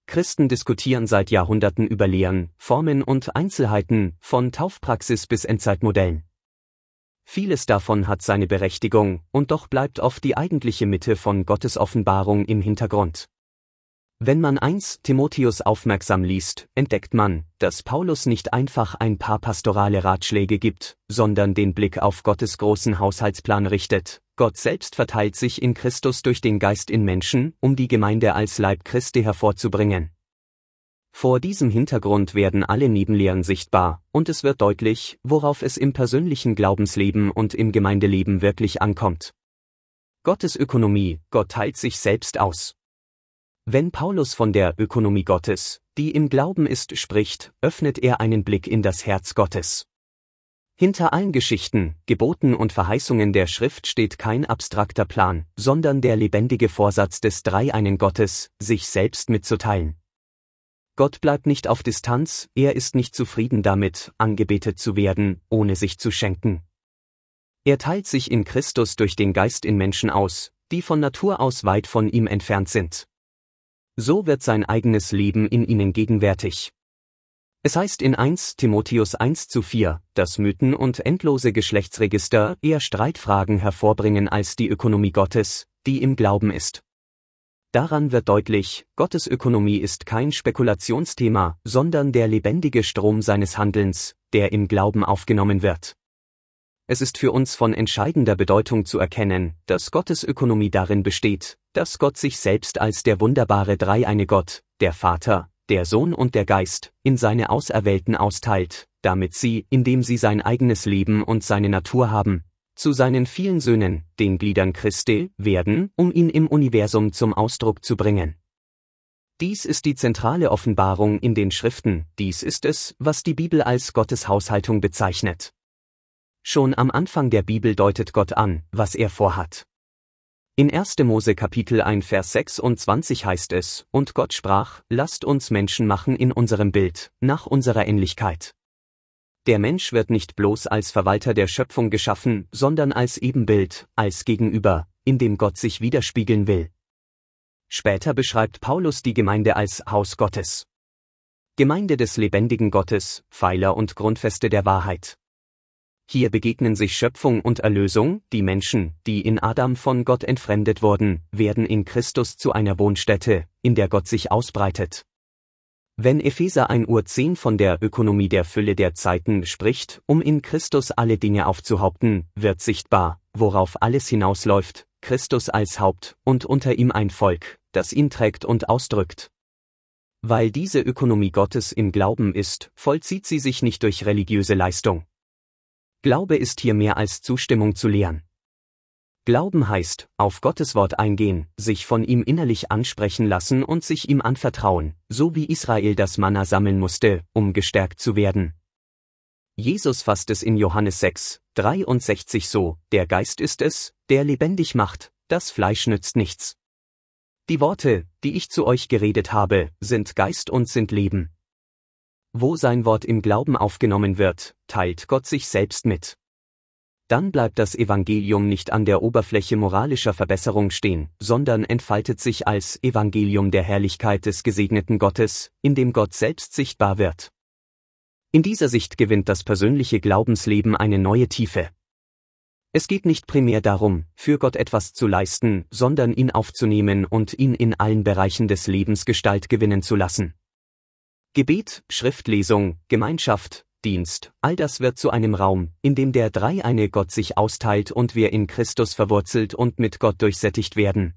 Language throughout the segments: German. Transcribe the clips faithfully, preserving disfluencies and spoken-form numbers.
Christen diskutieren seit Jahrhunderten über Lehren, Formen und Einzelheiten, von Taufpraxis bis Endzeitmodellen. Vieles davon hat seine Berechtigung, und doch bleibt oft die eigentliche Mitte von Gottes Offenbarung im Hintergrund. Wenn man erster Timotheus aufmerksam liest, entdeckt man, dass Paulus nicht einfach ein paar pastorale Ratschläge gibt, sondern den Blick auf Gottes großen Haushaltsplan richtet. Gott selbst verteilt sich in Christus durch den Geist in Menschen, um die Gemeinde als Leib Christi hervorzubringen. Vor diesem Hintergrund werden alle Nebenlehren sichtbar, und es wird deutlich, worauf es im persönlichen Glaubensleben und im Gemeindeleben wirklich ankommt. Gottes Ökonomie: Gott teilt sich selbst aus. Wenn Paulus von der Ökonomie Gottes, die im Glauben ist, spricht, öffnet er einen Blick in das Herz Gottes. Hinter allen Geschichten, Geboten und Verheißungen der Schrift steht kein abstrakter Plan, sondern der lebendige Vorsatz des Dreieinen Gottes, sich selbst mitzuteilen. Gott bleibt nicht auf Distanz, er ist nicht zufrieden damit, angebetet zu werden, ohne sich zu schenken. Er teilt sich in Christus durch den Geist in Menschen aus, die von Natur aus weit von ihm entfernt sind. So wird sein eigenes Leben in ihnen gegenwärtig. Es heißt in erster Timotheus eins zu vier, dass Mythen und endlose Geschlechtsregister eher Streitfragen hervorbringen als die Ökonomie Gottes, die im Glauben ist. Daran wird deutlich, Gottes Ökonomie ist kein Spekulationsthema, sondern der lebendige Strom seines Handelns, der im Glauben aufgenommen wird. Es ist für uns von entscheidender Bedeutung zu erkennen, dass Gottes Ökonomie darin besteht, dass Gott sich selbst als der wunderbare Dreieine Gott, der Vater, der Sohn und der Geist, in seine Auserwählten austeilt, damit sie, indem sie sein eigenes Leben und seine Natur haben, zu seinen vielen Söhnen, den Gliedern Christi, werden, um ihn im Universum zum Ausdruck zu bringen. Dies ist die zentrale Offenbarung in den Schriften, dies ist es, was die Bibel als Gottes Haushaltung bezeichnet. Schon am Anfang der Bibel deutet Gott an, was er vorhat. In erster Mose Kapitel eins Vers sechsundzwanzig heißt es, und Gott sprach, lasst uns Menschen machen in unserem Bild, nach unserer Ähnlichkeit. Der Mensch wird nicht bloß als Verwalter der Schöpfung geschaffen, sondern als Ebenbild, als Gegenüber, in dem Gott sich widerspiegeln will. Später beschreibt Paulus die Gemeinde als Haus Gottes. Gemeinde des lebendigen Gottes, Pfeiler und Grundfeste der Wahrheit. Hier begegnen sich Schöpfung und Erlösung, die Menschen, die in Adam von Gott entfremdet wurden, werden in Christus zu einer Wohnstätte, in der Gott sich ausbreitet. Wenn Epheser eins Uhr zehn von der Ökonomie der Fülle der Zeiten spricht, um in Christus alle Dinge aufzuhaupten, wird sichtbar, worauf alles hinausläuft, Christus als Haupt und unter ihm ein Volk, das ihn trägt und ausdrückt. Weil diese Ökonomie Gottes im Glauben ist, vollzieht sie sich nicht durch religiöse Leistung. Glaube ist hier mehr als Zustimmung zu Lehren. Glauben heißt, auf Gottes Wort eingehen, sich von ihm innerlich ansprechen lassen und sich ihm anvertrauen, so wie Israel das Manna sammeln musste, um gestärkt zu werden. Jesus fasst es in Johannes sechs dreiundsechzig so, der Geist ist es, der lebendig macht, das Fleisch nützt nichts. Die Worte, die ich zu euch geredet habe, sind Geist und sind Leben. Wo sein Wort im Glauben aufgenommen wird, teilt Gott sich selbst mit. Dann bleibt das Evangelium nicht an der Oberfläche moralischer Verbesserung stehen, sondern entfaltet sich als Evangelium der Herrlichkeit des gesegneten Gottes, in dem Gott selbst sichtbar wird. In dieser Sicht gewinnt das persönliche Glaubensleben eine neue Tiefe. Es geht nicht primär darum, für Gott etwas zu leisten, sondern ihn aufzunehmen und ihn in allen Bereichen des Lebens Gestalt gewinnen zu lassen. Gebet, Schriftlesung, Gemeinschaft, Dienst, all das wird zu einem Raum, in dem der Dreieine Gott sich austeilt und wir in Christus verwurzelt und mit Gott durchsättigt werden.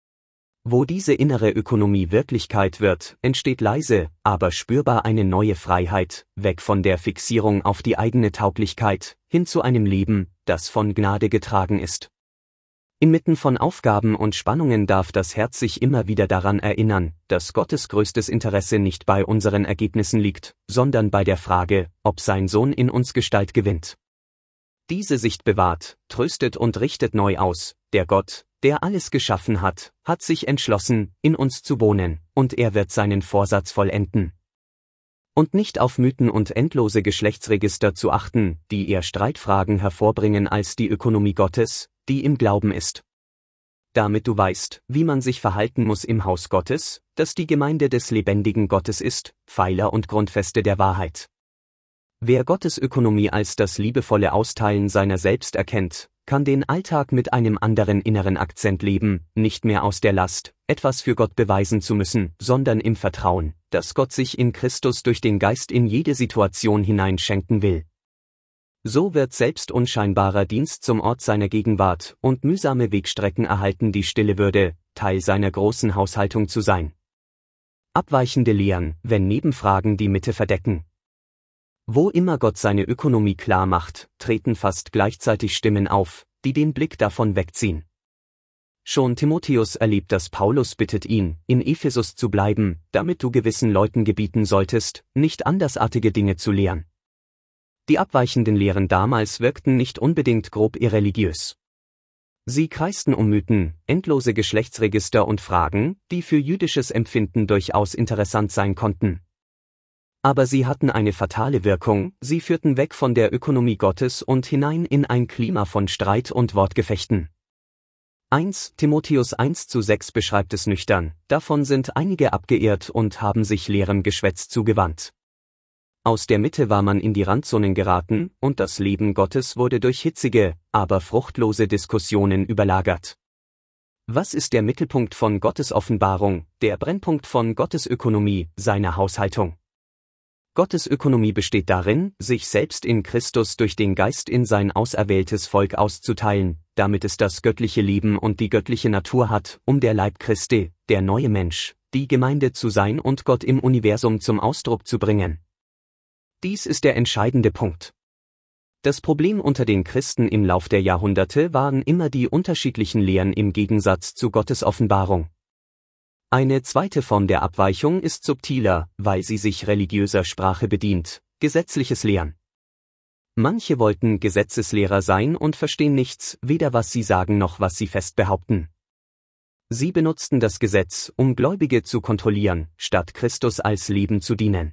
Wo diese innere Ökonomie Wirklichkeit wird, entsteht leise, aber spürbar eine neue Freiheit, weg von der Fixierung auf die eigene Tauglichkeit, hin zu einem Leben, das von Gnade getragen ist. Inmitten von Aufgaben und Spannungen darf das Herz sich immer wieder daran erinnern, dass Gottes größtes Interesse nicht bei unseren Ergebnissen liegt, sondern bei der Frage, ob sein Sohn in uns Gestalt gewinnt. Diese Sicht bewahrt, tröstet und richtet neu aus, der Gott, der alles geschaffen hat, hat sich entschlossen, in uns zu wohnen, und er wird seinen Vorsatz vollenden. Und nicht auf Mythen und endlose Geschlechtsregister zu achten, die eher Streitfragen hervorbringen als die Ökonomie Gottes, die im Glauben ist. damit du weißt, wie man sich verhalten muss im Haus Gottes, das die Gemeinde des lebendigen Gottes ist, Pfeiler und Grundfeste der Wahrheit. Wer Gottes Ökonomie als das liebevolle Austeilen seiner selbst erkennt, kann den Alltag mit einem anderen inneren Akzent leben, nicht mehr aus der Last, etwas für Gott beweisen zu müssen, sondern im Vertrauen, dass Gott sich in Christus durch den Geist in jede Situation hineinschenken will. So wird selbst unscheinbarer Dienst zum Ort seiner Gegenwart und mühsame Wegstrecken erhalten die stille Würde, Teil seiner großen Haushaltung zu sein. Abweichende Lehren, wenn Nebenfragen die Mitte verdecken. Wo immer Gott seine Ökonomie klar macht, treten fast gleichzeitig Stimmen auf, die den Blick davon wegziehen. Schon Timotheus erlebt, dass Paulus bittet ihn, in Ephesus zu bleiben, damit du gewissen Leuten gebieten solltest, nicht andersartige Dinge zu lehren. Die abweichenden Lehren damals wirkten nicht unbedingt grob irreligiös. Sie kreisten um Mythen, endlose Geschlechtsregister und Fragen, die für jüdisches Empfinden durchaus interessant sein konnten. Aber sie hatten eine fatale Wirkung, sie führten weg von der Ökonomie Gottes und hinein in ein Klima von Streit und Wortgefechten. eins Timotheus eins zu sechs beschreibt es nüchtern, davon sind einige abgeirrt und haben sich leerem Geschwätz zugewandt. Aus der Mitte war man in die Randzonen geraten, und das Leben Gottes wurde durch hitzige, aber fruchtlose Diskussionen überlagert. Was ist der Mittelpunkt von Gottes Offenbarung, der Brennpunkt von Gottes Ökonomie, seiner Haushaltung? Gottes Ökonomie besteht darin, sich selbst in Christus durch den Geist in sein auserwähltes Volk auszuteilen, damit es das göttliche Leben und die göttliche Natur hat, um der Leib Christi, der neue Mensch, die Gemeinde zu sein und Gott im Universum zum Ausdruck zu bringen. Dies ist der entscheidende Punkt. Das Problem unter den Christen im Lauf der Jahrhunderte waren immer die unterschiedlichen Lehren im Gegensatz zu Gottes Offenbarung. Eine zweite Form der Abweichung ist subtiler, weil sie sich religiöser Sprache bedient, gesetzliches Lehren. Manche wollten Gesetzeslehrer sein und verstehen nichts, weder was sie sagen noch was sie fest behaupten. Sie benutzten das Gesetz, um Gläubige zu kontrollieren, statt Christus als Leben zu dienen.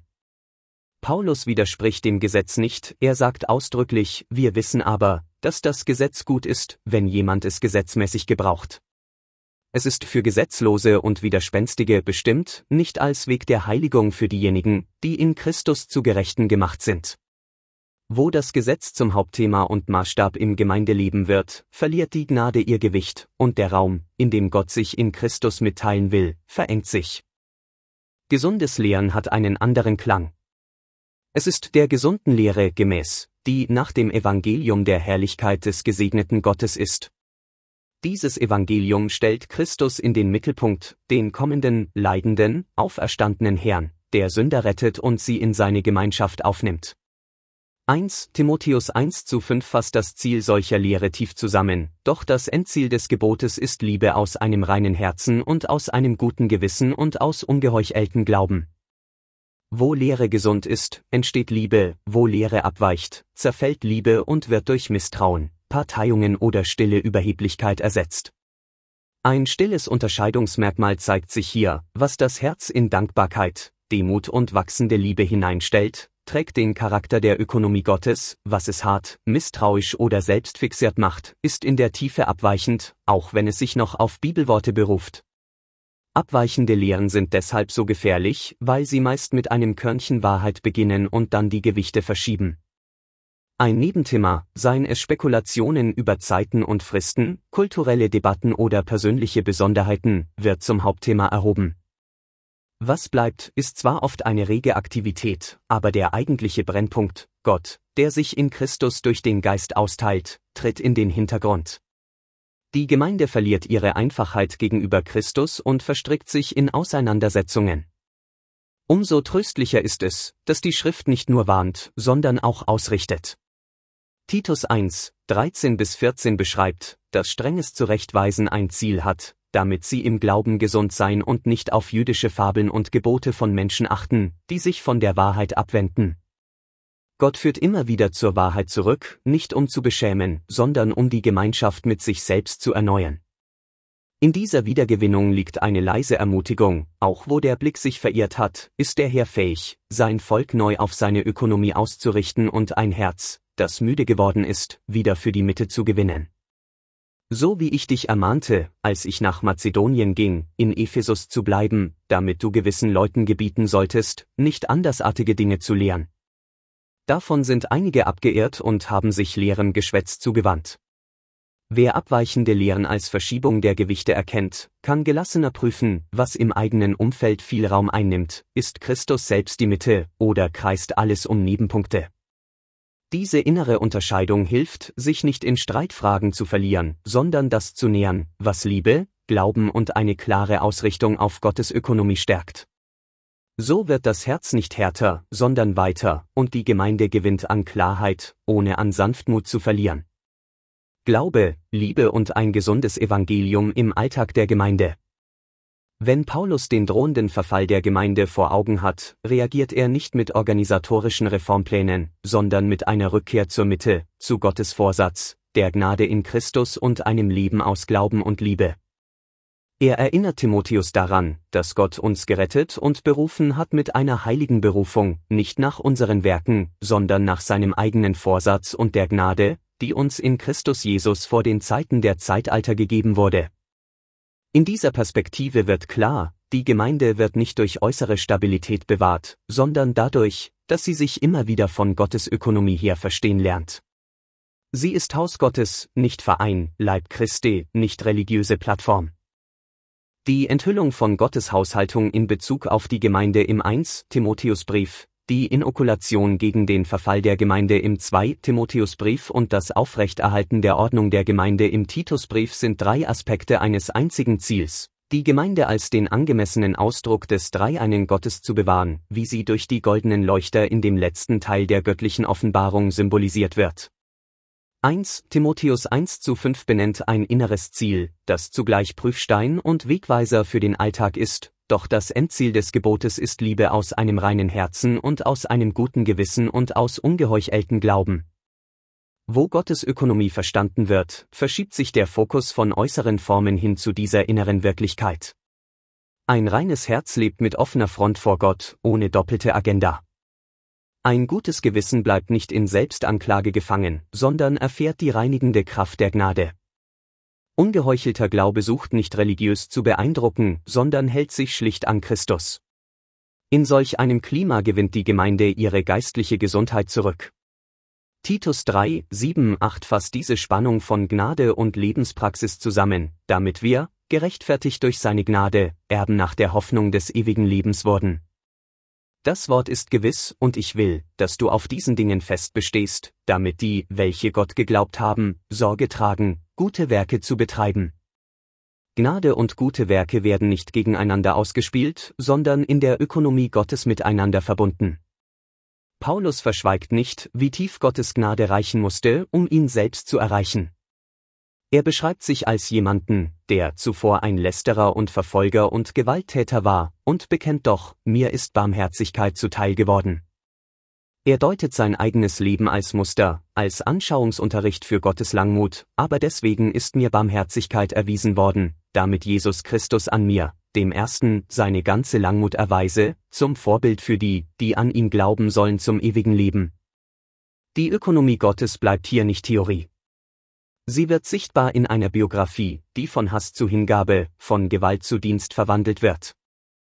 Paulus widerspricht dem Gesetz nicht, er sagt ausdrücklich, wir wissen aber, dass das Gesetz gut ist, wenn jemand es gesetzmäßig gebraucht. Es ist für Gesetzlose und Widerspenstige bestimmt, nicht als Weg der Heiligung für diejenigen, die in Christus zu Gerechten gemacht sind. Wo das Gesetz zum Hauptthema und Maßstab im Gemeindeleben wird, verliert die Gnade ihr Gewicht, und der Raum, in dem Gott sich in Christus mitteilen will, verengt sich. Gesundes Lehren hat einen anderen Klang. Es ist der gesunden Lehre gemäß, die nach dem Evangelium der Herrlichkeit des gesegneten Gottes ist. Dieses Evangelium stellt Christus in den Mittelpunkt, den kommenden, leidenden, auferstandenen Herrn, der Sünder rettet und sie in seine Gemeinschaft aufnimmt. eins Timotheus eins zu fünf fasst das Ziel solcher Lehre tief zusammen, doch das Endziel des Gebotes ist Liebe aus einem reinen Herzen und aus einem guten Gewissen und aus ungeheucheltem Glauben. Wo Lehre gesund ist, entsteht Liebe, wo Lehre abweicht, zerfällt Liebe und wird durch Misstrauen, Parteiungen oder stille Überheblichkeit ersetzt. Ein stilles Unterscheidungsmerkmal zeigt sich hier, was das Herz in Dankbarkeit, Demut und wachsende Liebe hineinstellt, trägt den Charakter der Ökonomie Gottes, was es hart, misstrauisch oder selbstfixiert macht, ist in der Tiefe abweichend, auch wenn es sich noch auf Bibelworte beruft. Abweichende Lehren sind deshalb so gefährlich, weil sie meist mit einem Körnchen Wahrheit beginnen und dann die Gewichte verschieben. Ein Nebenthema, seien es Spekulationen über Zeiten und Fristen, kulturelle Debatten oder persönliche Besonderheiten, wird zum Hauptthema erhoben. Was bleibt, ist zwar oft eine rege Aktivität, aber der eigentliche Brennpunkt, Gott, der sich in Christus durch den Geist austeilt, tritt in den Hintergrund. Die Gemeinde verliert ihre Einfachheit gegenüber Christus und verstrickt sich in Auseinandersetzungen. Umso tröstlicher ist es, dass die Schrift nicht nur warnt, sondern auch ausrichtet. Titus eins, dreizehn bis vierzehn beschreibt, dass strenges Zurechtweisen ein Ziel hat, damit sie im Glauben gesund sein und nicht auf jüdische Fabeln und Gebote von Menschen achten, die sich von der Wahrheit abwenden. Gott führt immer wieder zur Wahrheit zurück, nicht um zu beschämen, sondern um die Gemeinschaft mit sich selbst zu erneuern. In dieser Wiedergewinnung liegt eine leise Ermutigung, auch wo der Blick sich verirrt hat, ist der Herr fähig, sein Volk neu auf seine Ökonomie auszurichten und ein Herz, das müde geworden ist, wieder für die Mitte zu gewinnen. So wie ich dich ermahnte, als ich nach Mazedonien ging, in Ephesus zu bleiben, damit du gewissen Leuten gebieten solltest, nicht andersartige Dinge zu lehren. Davon sind einige abgeirrt und haben sich leerem Geschwätz zugewandt. Wer abweichende Lehren als Verschiebung der Gewichte erkennt, kann gelassener prüfen, was im eigenen Umfeld viel Raum einnimmt, ist Christus selbst die Mitte, oder kreist alles um Nebenpunkte. Diese innere Unterscheidung hilft, sich nicht in Streitfragen zu verlieren, sondern das zu nähern, was Liebe, Glauben und eine klare Ausrichtung auf Gottes Ökonomie stärkt. So wird das Herz nicht härter, sondern weiter, und die Gemeinde gewinnt an Klarheit, ohne an Sanftmut zu verlieren. Glaube, Liebe und ein gesundes Evangelium im Alltag der Gemeinde. Wenn Paulus den drohenden Verfall der Gemeinde vor Augen hat, reagiert er nicht mit organisatorischen Reformplänen, sondern mit einer Rückkehr zur Mitte, zu Gottes Vorsatz, der Gnade in Christus und einem Leben aus Glauben und Liebe. Er erinnert Timotheus daran, dass Gott uns gerettet und berufen hat mit einer heiligen Berufung, nicht nach unseren Werken, sondern nach seinem eigenen Vorsatz und der Gnade, die uns in Christus Jesus vor den Zeiten der Zeitalter gegeben wurde. In dieser Perspektive wird klar, die Gemeinde wird nicht durch äußere Stabilität bewahrt, sondern dadurch, dass sie sich immer wieder von Gottes Ökonomie her verstehen lernt. Sie ist Haus Gottes, nicht Verein, Leib Christi, nicht religiöse Plattform. Die Enthüllung von Gottes Haushaltung in Bezug auf die Gemeinde im ersten Timotheusbrief, die Inokulation gegen den Verfall der Gemeinde im zweiten Timotheusbrief und das Aufrechterhalten der Ordnung der Gemeinde im Titusbrief sind drei Aspekte eines einzigen Ziels, die Gemeinde als den angemessenen Ausdruck des dreieinen Gottes zu bewahren, wie sie durch die goldenen Leuchter in dem letzten Teil der göttlichen Offenbarung symbolisiert wird. erster Timotheus eins zu fünf benennt ein inneres Ziel, das zugleich Prüfstein und Wegweiser für den Alltag ist, doch das Endziel des Gebotes ist Liebe aus einem reinen Herzen und aus einem guten Gewissen und aus ungeheucheltem Glauben. Wo Gottes Ökonomie verstanden wird, verschiebt sich der Fokus von äußeren Formen hin zu dieser inneren Wirklichkeit. Ein reines Herz lebt mit offener Front vor Gott, ohne doppelte Agenda. Ein gutes Gewissen bleibt nicht in Selbstanklage gefangen, sondern erfährt die reinigende Kraft der Gnade. Ungeheuchelter Glaube sucht nicht religiös zu beeindrucken, sondern hält sich schlicht an Christus. In solch einem Klima gewinnt die Gemeinde ihre geistliche Gesundheit zurück. Titus drei, sieben, acht fasst diese Spannung von Gnade und Lebenspraxis zusammen, damit wir, gerechtfertigt durch seine Gnade, Erben nach der Hoffnung des ewigen Lebens wurden. Das Wort ist gewiss, und ich will, dass du auf diesen Dingen fest bestehst, damit die, welche Gott geglaubt haben, Sorge tragen, gute Werke zu betreiben. Gnade und gute Werke werden nicht gegeneinander ausgespielt, sondern in der Ökonomie Gottes miteinander verbunden. Paulus verschweigt nicht, wie tief Gottes Gnade reichen musste, um ihn selbst zu erreichen. Er beschreibt sich als jemanden, der zuvor ein Lästerer und Verfolger und Gewalttäter war, und bekennt doch, mir ist Barmherzigkeit zuteil geworden. Er deutet sein eigenes Leben als Muster, als Anschauungsunterricht für Gottes Langmut, aber deswegen ist mir Barmherzigkeit erwiesen worden, damit Jesus Christus an mir, dem Ersten, seine ganze Langmut erweise, zum Vorbild für die, die an ihn glauben sollen zum ewigen Leben. Die Ökonomie Gottes bleibt hier nicht Theorie. Sie wird sichtbar in einer Biografie, die von Hass zu Hingabe, von Gewalt zu Dienst verwandelt wird.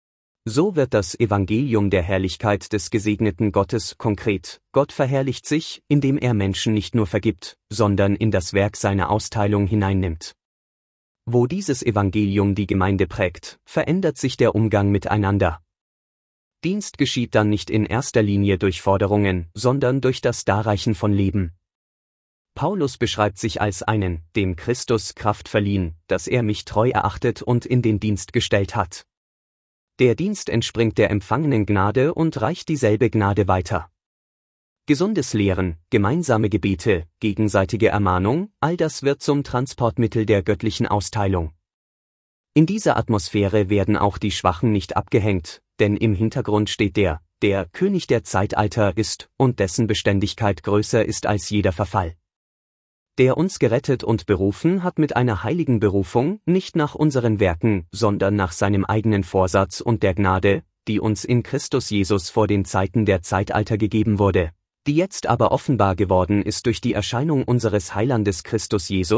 So wird das Evangelium der Herrlichkeit des gesegneten Gottes konkret. Gott verherrlicht sich, indem er Menschen nicht nur vergibt, sondern in das Werk seiner Austeilung hineinnimmt. Wo dieses Evangelium die Gemeinde prägt, verändert sich der Umgang miteinander. Dienst geschieht dann nicht in erster Linie durch Forderungen, sondern durch das Darreichen von Leben. Paulus beschreibt sich als einen, dem Christus Kraft verliehen, dass er mich treu erachtet und in den Dienst gestellt hat. Der Dienst entspringt der empfangenen Gnade und reicht dieselbe Gnade weiter. Gesundes Lehren, gemeinsame Gebete, gegenseitige Ermahnung, all das wird zum Transportmittel der göttlichen Austeilung. In dieser Atmosphäre werden auch die Schwachen nicht abgehängt, denn im Hintergrund steht der, der König der Zeitalter ist und dessen Beständigkeit größer ist als jeder Verfall. Der uns gerettet und berufen hat mit einer heiligen Berufung, nicht nach unseren Werken, sondern nach seinem eigenen Vorsatz und der Gnade, die uns in Christus Jesus vor den Zeiten der Zeitalter gegeben wurde, die jetzt aber offenbar geworden ist durch die Erscheinung unseres Heilandes Christus Jesus,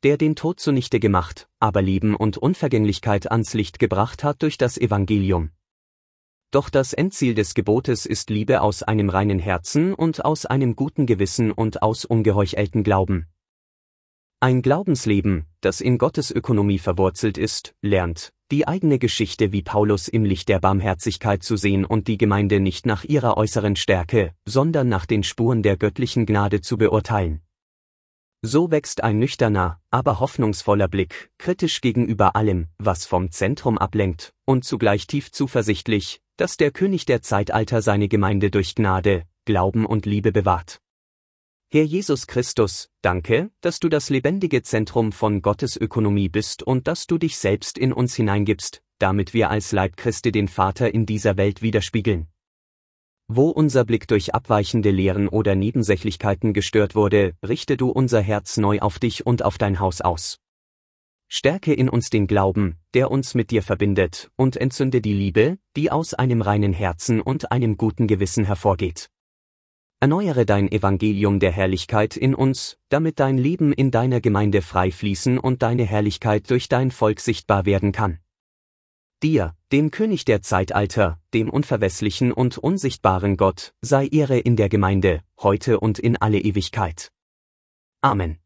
der den Tod zunichte gemacht, aber Leben und Unvergänglichkeit ans Licht gebracht hat durch das Evangelium. Doch das Endziel des Gebotes ist Liebe aus einem reinen Herzen und aus einem guten Gewissen und aus ungeheucheltem Glauben. Ein Glaubensleben, das in Gottes Ökonomie verwurzelt ist, lernt, die eigene Geschichte wie Paulus im Licht der Barmherzigkeit zu sehen und die Gemeinde nicht nach ihrer äußeren Stärke, sondern nach den Spuren der göttlichen Gnade zu beurteilen. So wächst ein nüchterner, aber hoffnungsvoller Blick, kritisch gegenüber allem, was vom Zentrum ablenkt, und zugleich tief zuversichtlich, dass der König der Zeitalter seine Gemeinde durch Gnade, Glauben und Liebe bewahrt. Herr Jesus Christus, danke, dass du das lebendige Zentrum von Gottes Ökonomie bist und dass du dich selbst in uns hineingibst, damit wir als Leib Christi den Vater in dieser Welt widerspiegeln. Wo unser Blick durch abweichende Lehren oder Nebensächlichkeiten gestört wurde, richte du unser Herz neu auf dich und auf dein Haus aus. Stärke in uns den Glauben, der uns mit dir verbindet, und entzünde die Liebe, die aus einem reinen Herzen und einem guten Gewissen hervorgeht. Erneuere dein Evangelium der Herrlichkeit in uns, damit dein Leben in deiner Gemeinde frei fließen und deine Herrlichkeit durch dein Volk sichtbar werden kann. Dir, dem König der Zeitalter, dem unverwässlichen und unsichtbaren Gott, sei Ehre in der Gemeinde, heute und in alle Ewigkeit. Amen.